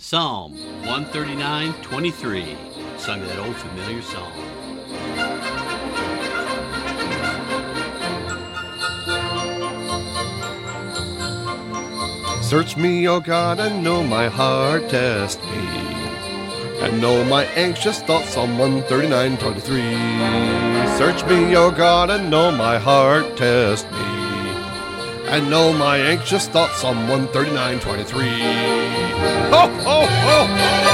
Psalm 139:23, sung that old familiar song. Search me, O God, and know my heart, test me, and know my anxious thoughts. Psalm 139:23. Search me, O God, and know my heart, test me, and know my anxious thoughts. Psalm 139:23. Ho, ho, ho!